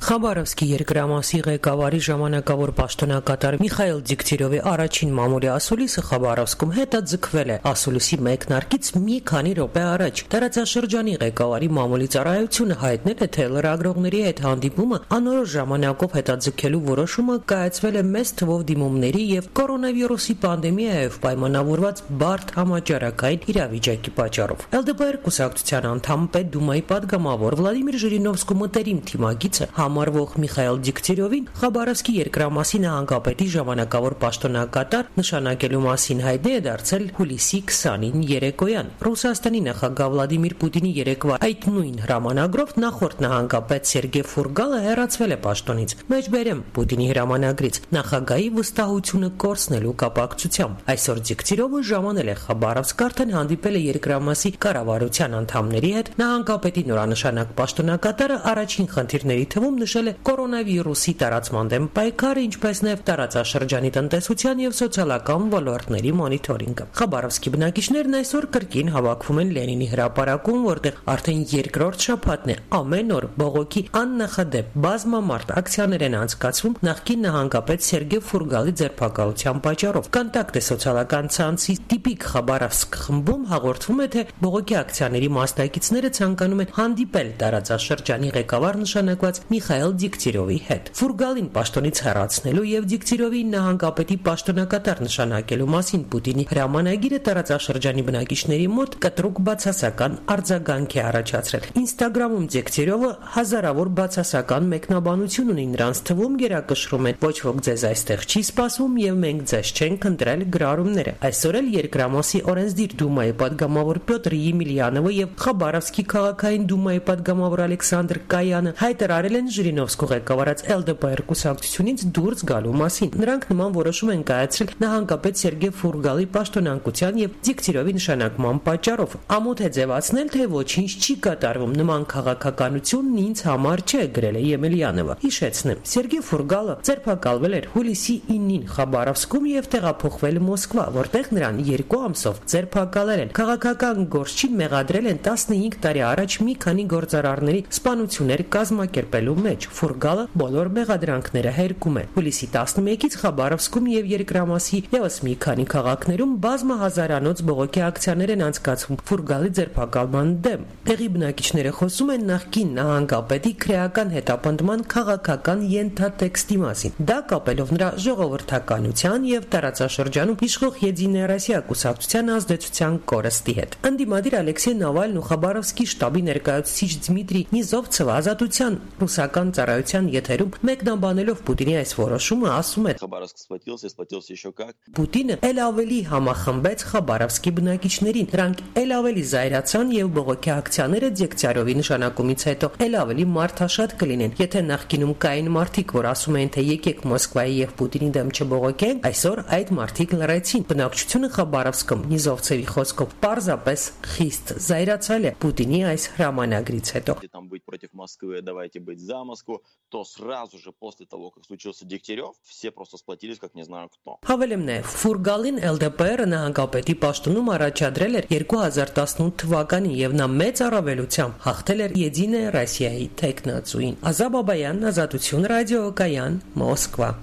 Խաբարովսկի երկրամասի ղեկավարի ժամանակավոր պաշտոնակատար Միխայել Դիգտիրովի առաջին մամուլի ասուլիսը Խաբարովսկում հետաձգվել է ասուլիսի մեկնարկից մի քանի րոպե առաջ։ Տարածաշրջանի ղեկավարի մամուլի ծառայությունը հայտնել է, թե լրագրողների հետ հանդիպումը անորոշ ժամանակով հետաձգելու որոշումը կայացվել է մեծ թվով դիմումների եւ կորոնավիրուսի պանդեմիայով պայմանավորված բարդ համաճարակային իրավիճակի պատճառով։ ԼԴՊ կուսակցության անդամ Պետդումայի падգամավոր Վլադիմիր Ժիրինովսկու մտերիմ թիմագիծը համարվող Միխայել Դիգտիրովին Խաբարովսկի երկրամասի նահանգապետի ժամանակավոր պաշտոնակատար նշանակելու մասին հայտնի է դարձել հուլիսի 20-ին երեկոյան։ Ռուսաստանի նախագահ Վլադիմիր Պուտինի երեկվա այդ նույն հրամանագրով նախորդ նահանգապետ Սերգեյ Ֆուրգալը հեռացվել է պաշտոնից։ Մեջբերեմ Պուտինի հրամանագրից նախագահի վստահությունը կորցնելու կապակցությամբ։ Այսօր Դիգտիրովը ժամանել է Խաբարովսկ, արդեն հանդիպել է երկրամասի կառավարության անդամների հետ։ Նահանգապետի նորանշանակ պաշտոնակատարը առաջին խնդիրների թվում նշել է կորոնավիրուսի տարածման դեմ պայքարը, ինչպես նաև տարածաշրջանի տնտեսության եւ սոցիալական ոլորտների մոնիթորինգը։ Խաբարովսկի բնակիչներն այսօր կրկին հավաքվում են Լենինի հրապարակում, որտեղ արդեն երկրորդ շաբաթն է ամեն օր բողոքի աննախադեպ բազմամարդ ակցիաներ են անցկացվում նախկին նահանգապետ Սերգեյ Ֆուրգալի ձերբակալության պատճառով։ Կոնտակտ է սոցիալական ցանցի տիպիկ Խաբարովսկ խմբում հաղորդվում է, թե բողոքի ակցիաների մասնակիցները ցանկանում են հանդիպել տարածաշրջանի ղեկավար նշանակված Միխայել Դիգտիրովի հետ։ Ֆուրգալին պաշտոնից հեռացնելու եւ Դիգտիրովի նահանգապետի պաշտոնակատար նշանակելու մասին Պուտինի հրամանագիրը տարածաշրջանի բնակիչների մոտ կտրուկ բացասական արձագանք է առաջացրել։ Ինստագրամում Դիգտիրովը հազարավոր բացասական մեկնաբանություն ունի, նրանց թվում գերակշռում են ոչ ոք ձեզ այստեղ չի սպասում եւ մենք ձեզ չենք ընտրել գրառումները։ Այսօր էլ երկրամասի օրենսդիր դումայի падգամավոր Պյոտր Եմելյանովը եւ Խաբարովսկի քաղաքային դումայի падգամավոր Ալեքսանդր Կայանը հայտարարել են Ժիրինովսկու ղեկավարած ԼԴՊ կուսակցությունից դուրս գալու մասին։ Նրանք նման որոշում են կայացրել նահանգապետ Սերգեյ Ֆուրգալի պաշտոնակության եւ Դիգտիրովի նշանակման պատճառով։ Ամոթ է ձևացնել, թե ոչինչ չի կատարվում, նման քաղաքականությունն ինձ համար չէ, գրել է Եմելյանովը։ Հիշեցնեմ, Սերգեյ Ֆուրգալը ձերբակալվել էր հուլիսի 9-ին Խաբարովսկում եւ տեղափոխվել Մոսկվա, որտեղ նրան 2 ամսով ձերբակալել են։ Քաղաքական գործչին մեղադրել են 15 տարի առաջ մի քանի գործարարների սպանություններ կազմակերպելու մեջ։ Ֆուրգալը բոլոր մեղադրանքները հերքում է։ Հուլիսի 11-ից Խաբարովսկում եւ երկրամասի եւս մի քանի քաղաքներում բազմահազարանոց բողոքի ակցիաներ են անցկացվում Ֆուրգալի ձերբակալման դեմ։ Տեղի բնակիչները խոսում են նախկին նահանգապետի քրեական հետապնդման քաղաքական ենթատեքստի մասին։ Դա կապելով նրա ժողովրդականության եւ տարածաշրջանում իշխող Եդինայա Ռոսիա կուսակցության ազդեցության կորստի հետ։ Անդիմադիր Ալեքսեյ Նավալնն ու Խաբարովսկի շտաբի ներկայացուցիչ Դմիտրի Նիզովցևը ազատության ռուսական ծառայության եթերում մեկնաբանելով Պուտինի այս որոշումը ասում է. Պուտինը ել ավելի համախմբեց Խաբարովսկի բնակիչներին, նրանք ել ավելի զայրացան եւ բողոքի ակցիաները Դիգտիրովի նշանակումից հետո ել ավելի մարդաշատ կլինեն։ Եթե նախկինում կային մարդիկ, որ ասում էին, թե եկեք Մոսկվայի եւ Պուտինի դեմ չբողոքենք, այսօր այդ մարդիկ լռեցին։ Բնակչությունը Խաբարովսկում Նիզովցևի խոսքով պարզապես խիստ զայրացել է Պուտինի այս հրամանագրից հետո։ Давайте быть за Москву, то сразу же после того, как случился Дегтярев, все просто сплотились, как не знаю кто. Հավելեմ նաև, Ֆուրգալին ԼԴՊ-ը նահանգապետի պաշտոնում առաջադրել էր 2018 թվականին եւ նա մեծ առավելությամբ հաղթել էր Եդինայա Ռոսիայի տեխնացուին։ Ազա Բաբայան, Ազատություն ռադիոկայան, Մոսկվա։